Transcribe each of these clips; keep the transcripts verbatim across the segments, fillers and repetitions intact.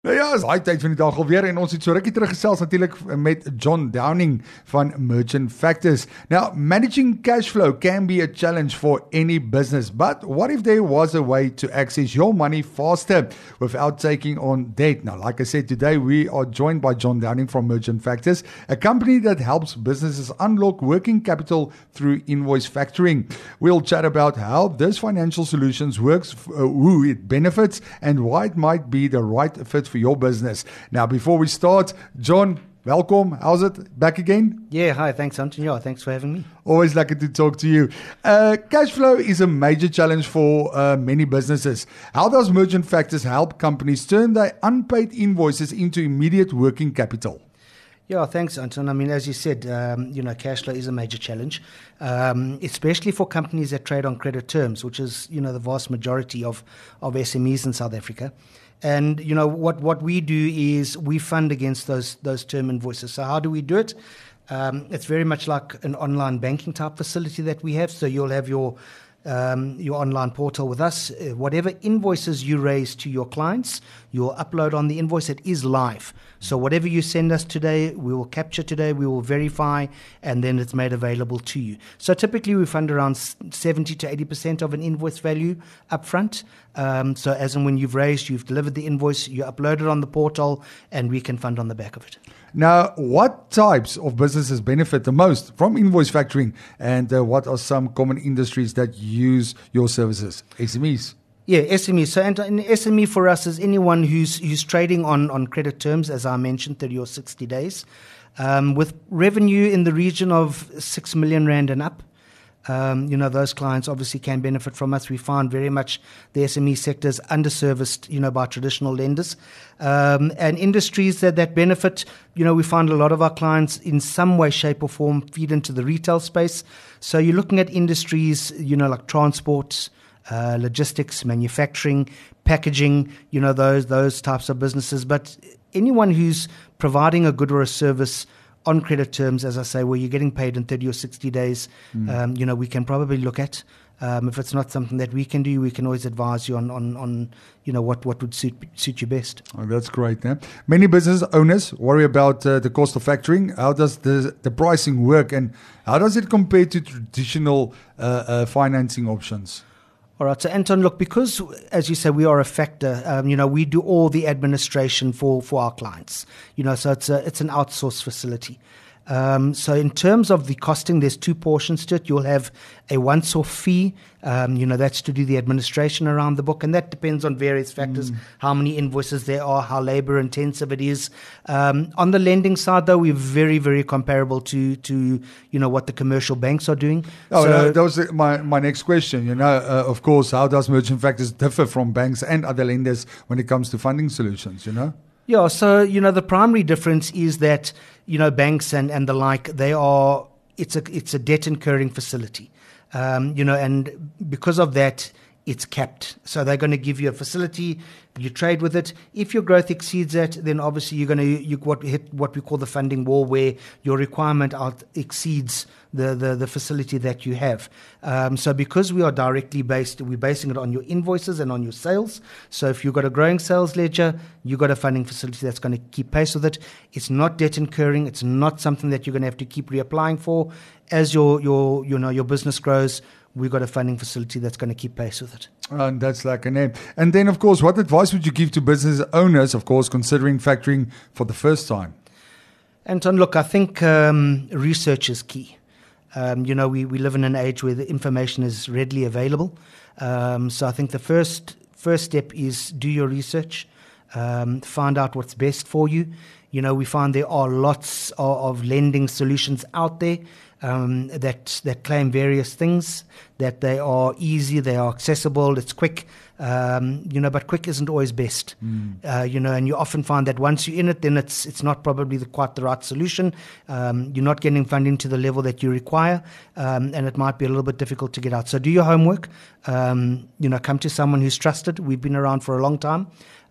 Nou ja, is hy tyd van die dag alweer en ons het so rukkie teruggesels natuurlik met John Downing van Merchant Factors. Now, managing cash flow can be a challenge for any business, but what if there was a way to access your money faster without taking on debt? Now, like I said, today we are joined by John Downing from Merchant Factors, a company that helps businesses unlock working capital through invoice factoring. We'll chat about how this financial solutions works, uh, who it benefits, and why it might be the right fit for your business. Now, before we start, John, welcome. How's it? Back again? Yeah, hi. Thanks, Anton. Yeah, thanks for having me. Always lucky to talk to you. Uh, cash flow is a major challenge for uh, many businesses. How does Merchant Factors help companies turn their unpaid invoices into immediate working capital? Yeah, thanks, Anton. I mean, as you said, um, you know, cash flow is a major challenge, um, especially for companies that trade on credit terms, which is, you know, the vast majority of, of S M Es in South Africa. And, you know, what, what we do is we fund against those those term invoices. So how do we do it? Um, it's very much like an online banking type facility that we have. So you'll have your um, your online portal with us. Uh, whatever invoices you raise to your clients, you'll upload on the invoice. It is live. So whatever you send us today, we will capture today, we will verify, and then it's made available to you. So typically we fund around seventy to eighty percent of an invoice value upfront. Um, so as and when you've raised, you've delivered the invoice, you upload it on the portal, and we can fund on the back of it. Now, what types of businesses benefit the most from invoice factoring, and uh, what are some common industries that use your services? S M Es. Yeah, S M E. So and an S M E for us is anyone who's who's trading on, on credit terms, as I mentioned, thirty or sixty days, um, with revenue in the region of six million rand and up. Um, you know, those clients obviously can benefit from us. We find very much the S M E sector is underserviced, you know, by traditional lenders. Um, and industries that, that benefit, you know, we find a lot of our clients in some way, shape or form feed into the retail space. So you're looking at industries, you know, like transport, uh, logistics, manufacturing, packaging, you know, those those types of businesses. But anyone who's providing a good or a service on credit terms, as I say, where you're getting paid in thirty or sixty days, mm. um, you know, we can probably look at. Um, if it's not something that we can do, we can always advise you on, on, on you know, what, what would suit suit you best. Oh, that's great. Eh? Many business owners worry about uh, the cost of factoring. How does the, the pricing work, and how does it compare to traditional uh, uh, financing options? All right, so Anton, look, because, as you say, we are a factor, um, you know, we do all the administration for, for our clients, you know, so it's a, it's an outsourced facility. Um, so in terms of the costing, there's two portions to it. You'll have a once-off fee, um, you know, that's to do the administration around the book, and that depends on various factors, mm. how many invoices there are, how labor-intensive it is. Um, on the lending side, though, we're very, very comparable to, to you know, what the commercial banks are doing. Oh, so, no, that was my, my next question. You know, uh, of course, how does Merchant Factors differ from banks and other lenders when it comes to funding solutions, you know? Yeah, so, you know, the primary difference is that, you know, banks and, and the like, they are, it's a it's a debt incurring facility, um, you know, and because of that, it's capped. So they're going to give you a facility, you trade with it. If your growth exceeds that, then obviously you're going to you what hit what we call the funding wall, where your requirement out exceeds the, the, the facility that you have. Um, so because we are directly based, we're basing it on your invoices and on your sales. So if you've got a growing sales ledger, you've got a funding facility that's going to keep pace with it. It's not debt incurring. It's not something that you're going to have to keep reapplying for. As your your you know your business grows, we've got a funding facility that's going to keep pace with it. And that's like a name. And then, of course, what advice would you give to business owners, of course, considering factoring for the first time? Anton, look, I think um, research is key. Um, you know, we, we live in an age where the information is readily available. Um, so I think the first first step is do your research, um, find out what's best for you. You know, we find there are lots of, of lending solutions out there um, that that claim various things, that they are easy, they are accessible, it's quick, um, you know, but quick isn't always best. Mm. Uh, you know, and you often find that once you're in it, then it's it's not probably the, quite the right solution. Um, you're not getting funding to the level that you require, um, and it might be a little bit difficult to get out. So do your homework. Um, you know, come to someone who's trusted. We've been around for a long time.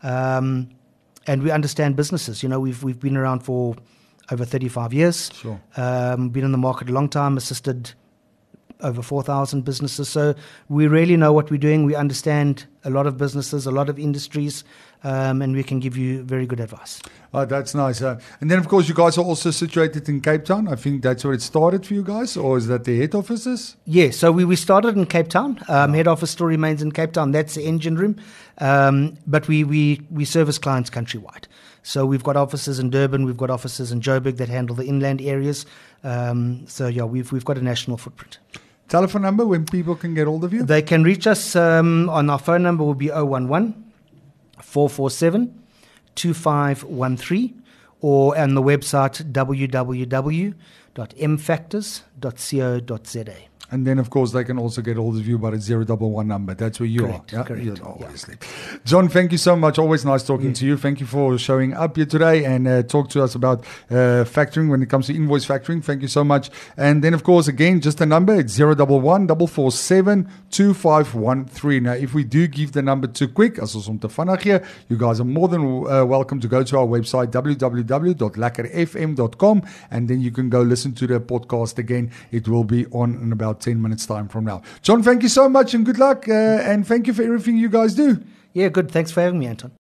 Um, And we understand businesses. You know, we've we've been around for over thirty-five years. Sure. Um, been in the market a long time, assisted over four thousand businesses. So we really know what we're doing. We understand a lot of businesses, a lot of industries, um, and we can give you very good advice. Oh, that's nice. Uh, and then, of course, you guys are also situated in Cape Town. I think that's where it started for you guys, or is that the head offices? Yeah, so we, we started in Cape Town. Um, head office still remains in Cape Town. That's the engine room. Um, but we, we, we service clients countrywide. So we've got offices in Durban, we've got offices in Joburg that handle the inland areas. Um, so, yeah, we've, we've got a national footprint. Telephone number when people can get hold of you? They can reach us um, on our phone number will be zero one one, four four seven, two five one three or on the website w w w dot m factors dot co dot z a. And then, of course, they can also get hold of you by a zero one one number. That's where you Correct, are. Yeah? correct, Yeah, yeah. obviously. John, thank you so much. Always nice talking Yeah. to you. Thank you for showing up here today and uh, talk to us about uh, factoring when it comes to invoice factoring. Thank you so much. And then, of course, again, just a number. It's zero one one, four four seven, two five one three. Now, if we do give the number too quick, as ons om te vinnig gee, you guys are more than uh, welcome to go to our website, w w w dot lekker f m dot com, and then you can go listen to the podcast again. It will be on in about ten minutes time from now. John, thank you so much and good luck, uh, and thank you for everything you guys do. Yeah, good. Thanks for having me, Anton.